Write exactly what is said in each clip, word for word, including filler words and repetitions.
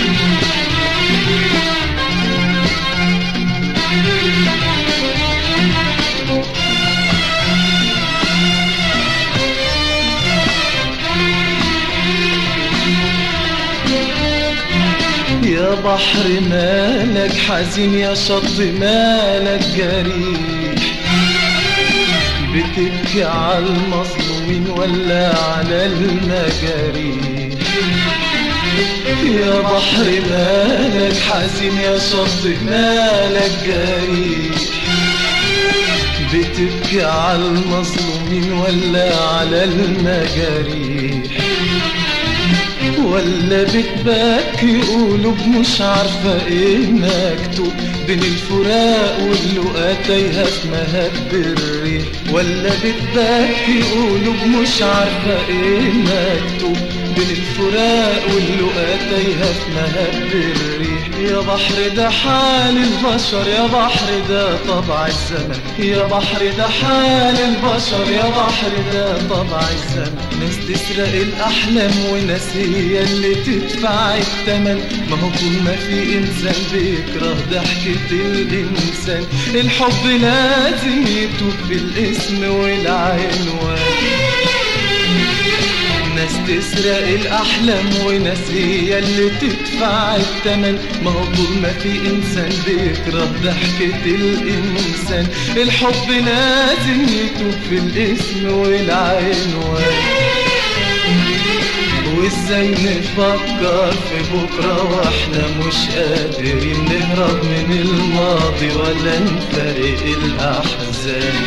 يا بحر مالك حزين، يا شط مالك جريح، بتبكي على المظلومين ولا على المجاريح؟ يا بحر مالك حزين، يا شط مالك جريح، بتبكي على المظلومين ولا على المجاريح؟ ولا بتبكي قلوب مش عارفة ايه مكتوب بين الفراق واللقا تايهة في مهب الريح؟ ولا بتبكي قلوب مش عارفة ايه مكتوب بين الفراق واللقا تايهة في مهب الريح؟ يا بحر ده حال البشر، يا بحر ده طبع الزمن، يا بحر ده حال البشر، يا بحر ده طبع الزمن. ناس تسرق الأحلام وناس هي اللي تدفع التمن. ما هو طول ما في إنسان بيكره ضحكة الإنسان، الحب لازم يتوب بالاسم والعنوان. ناس تسرق الأحلام وناس هي اللي تدفع التمن. ما هو طول ما في إنسان بيكره ضحكة الإنسان، الحب لازم يتوب في الاسم والعنوان. وازاي نفكر في بكرة واحنا مش قادرين نهرب من الماضي ولا نفارق الأحزان؟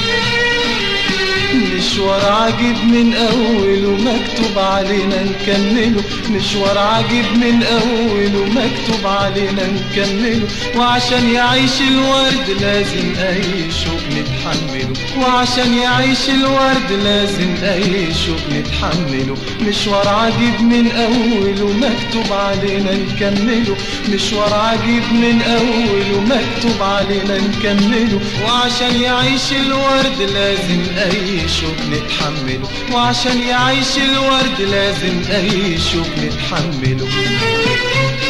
مشوار عجيب من أوله مكتوب علينا نكمله، مشوار عجيب من أوله مكتوب علينا نكمله. وعشان يعيش الورد لازم أي شوق نتحمله، وعشان يعيش الورد لازم أي شوق نتحمله. مشوار عجيب من أوله مكتوب علينا نكمله، مشوار عجيب من أوله مكتوب علينا نكمله. وعشان يعيش الورد لازم أي شوق نتحمله، وعشان يعيش الورد لازم أي شوق نتحمله.